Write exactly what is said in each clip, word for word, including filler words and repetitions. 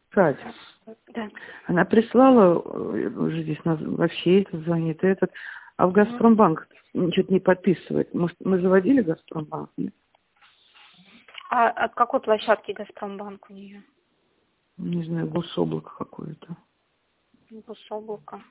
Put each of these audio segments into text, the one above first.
Кать, Да. она прислала, э, уже здесь нас вообще это звонит, и этот, а в Газпромбанк что-то не подписывает. Может, мы заводили Газпромбанк? Нет? А от какой площадки Газпромбанк у нее? Не знаю, гособлако какое-то. Гособлако.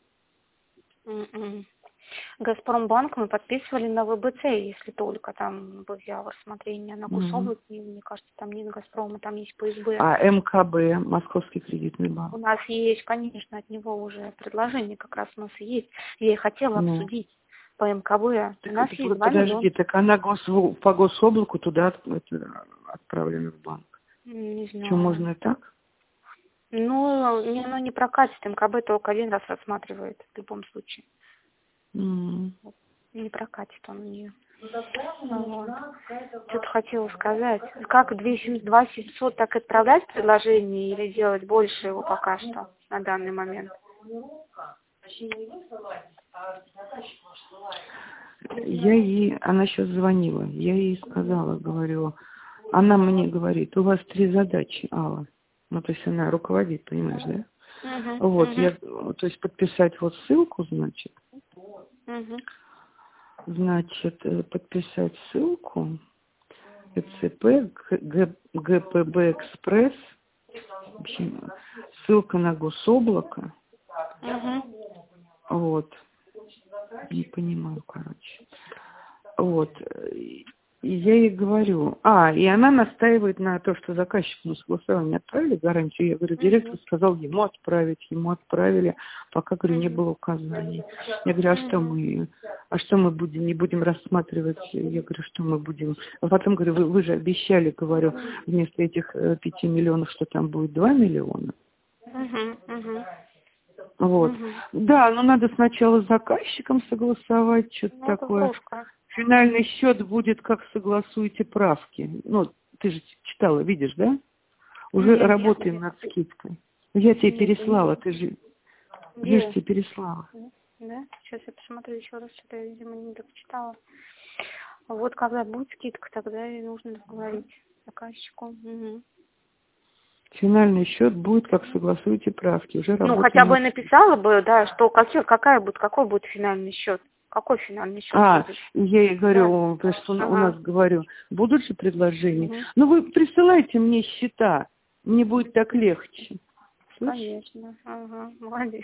М-м. Газпромбанк мы подписывали на ВБЦ, если только там был я в рассмотрении. На Угу. Гособлаке, мне кажется, там нет Газпрома, там есть ПСБ. А МКБ, Московский кредитный банк? У нас есть, конечно, от него уже предложение как раз у нас и есть. Я и хотела Ну. обсудить по МКБ. У Так нас это, есть два подожди, миллиона. так она гос, по гособлаку туда от- это, отправлена в банк. Не Что, знаю. можно и так? Ну, не- оно не прокатит, МКБ только один раз рассматривает в любом случае. М. Не прокатит он у нее. Вот. Что-то хотела сказать. Как две семьдесят два семьсот так отправлять предложение или делать больше его пока что на данный момент? Я ей, она сейчас звонила, я ей сказала, говорю, она мне говорит, у вас три задачи, Алла. Ну, то есть она руководит, понимаешь, да? Угу, Вот, угу, я, то есть подписать вот ссылку, значит, угу. значит, э, подписать ссылку, ЭЦП, Г- ГПБ Экспресс, в общем, ссылка на гособлако, Угу. вот, не понимаю, короче. Вот. И я ей говорю, а, и она настаивает на то, что заказчику на согласование отправили гарантию. Я говорю, директор сказал ему отправить, ему отправили, пока, говорю, не было указаний. Я говорю, а что мы, а что мы будем, не будем рассматривать? Я говорю, что мы будем. А потом говорю, вы, вы же обещали, говорю, вместо этих э, пяти миллионов, что там будет два миллиона. Угу, угу. Вот. Угу. Да, но надо сначала с заказчиком согласовать, что-то Ну, это такое. врушка. Финальный счет будет, как согласуете правки. Ну, ты же читала, видишь, да? Уже Нет, работаем нет, над скидкой. Я тебе нет, переслала, ты же, я же где? тебе переслала. Да? Сейчас я посмотрю еще раз, что-то я, видимо, не дочитала. Вот когда будет скидка, тогда и нужно говорить заказчику. Угу. Финальный счет будет, как согласуете правки. Уже Ну, хотя работаем бы над скидкой. написала бы, да, что какие, какая будет, какой будет финальный счет. Какой финальный счет А, будет? я ей Да. говорю, потому что у Ага. нас, говорю, будут же предложения. Угу. Ну, вы присылайте мне счета, мне будет так легче. Слышишь? Конечно. Ага. Молодец.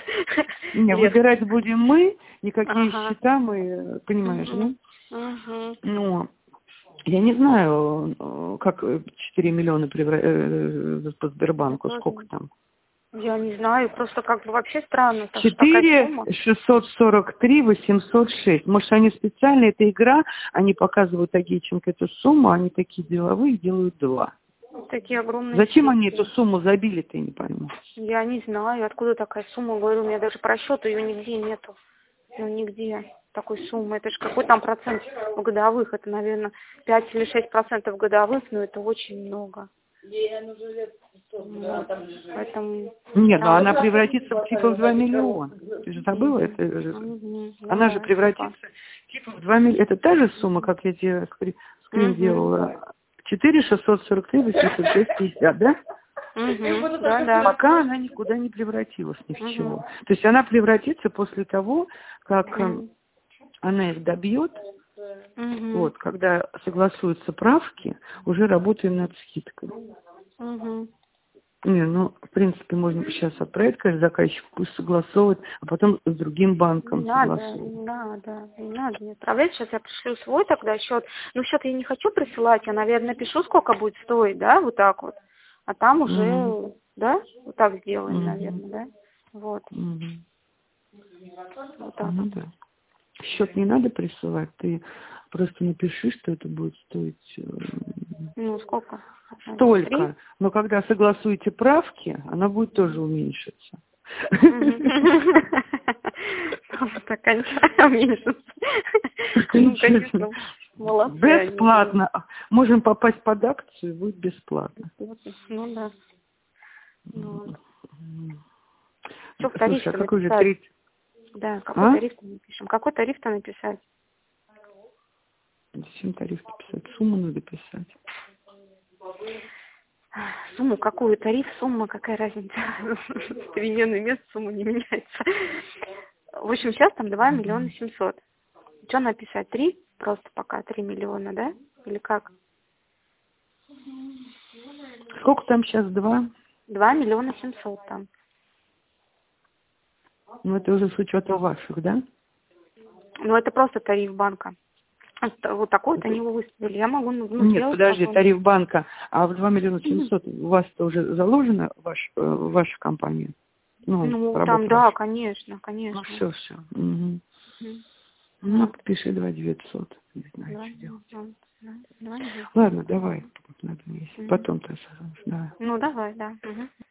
Не, Легче. выбирать будем мы, никакие Ага. счета мы, понимаешь, Угу. да? Угу. Ну, я не знаю, э, как четыре миллиона превра- э, по Я Сбербанку, тоже. сколько там? Я не знаю, просто как бы вообще странно, так что такая четыре сумма. шестьсот сорок три восемьсот шесть. Может, они специально, это игра, они показывают Агейченко эту сумму, они такие деловые, делают два. Такие огромные Зачем они эту скидки. сумму забили, ты не пойму. Я не знаю, откуда такая сумма. Говорю, у меня даже по расчету ее нигде нету. Ну, нигде такой суммы. Это же какой там процент годовых? Это, наверное, пять или шесть процентов годовых, но это очень много. Вот. Поэтому Нет, но она странно. превратится в типа в два миллиона. Ты же забыла? Это же- Мгм. Ну Она же да, типа. превратится типа в два миллиона. Это та же сумма, как я тебе скри- скрин Мгм. делала. четыре шестьсот сорок три восемьсот шесть пятьдесят, да? Мгм. Да, да. Пока она никуда не превратилась ни в Мгм. чего. То есть она превратится после того, как э, Мгм. она их добьет, Мгм. вот, когда согласуются правки, уже работаем над скидкой. Мгм. Не, ну, в принципе, можно сейчас отправить, конечно, заказчику, пусть согласовывает, а потом с другим Не банком надо, согласовывает. не надо, не надо не отправлять. Сейчас я пришлю свой тогда счет. Ну, счет я не хочу присылать, я, наверное, напишу, сколько будет стоить, да, вот так вот. А там Мгм. уже, да, вот так сделаем, Мгм. наверное, да. Вот, Мгм. вот так Ну вот. да. Счет не надо присылать, ты просто напиши, что это будет стоить э, Ну, сколько? Три? столько. Но когда согласуете правки, она будет тоже уменьшиться. Вот окончательно уменьшится. Ну, конечно, молодцы они. Бесплатно. Можем попасть под акцию, будет бесплатно. Ну, да. Ну, вот. М. Что в Слушай, а тарифе какой же написать? третий? Да, какой А? тариф-то напишем? Какой тариф-то написать? Зачем тариф писать? Сумму надо писать. Сумму какую? Тариф, сумма, какая разница? Переменное место, сумма не меняется. В общем, сейчас там два миллиона семьсот. Что написать? Три? Просто пока три миллиона, да? Или как? Сколько там сейчас? Два? Два миллиона семьсот там. Ну, это уже с учетом ваших, да? Ну, это просто тариф банка. Вот такой-то они его выставили. Я могу, ну, Нет, сделать подожди, потом. тариф банка. А в два миллиона семьсот у вас-то уже заложена ваш, э, ваша компания? Ну, Ну, работа там, да, ваша. конечно, конечно. Ну, все, все. Угу. Мгм. Ну, Так. пиши два девятьсот. Не знаю, Два, что делать. два, два, два, девятьсот. Ладно, давай. Надо мне. Мгм. Потом ты созвонишь. Да. Ну, давай, да. Мгм.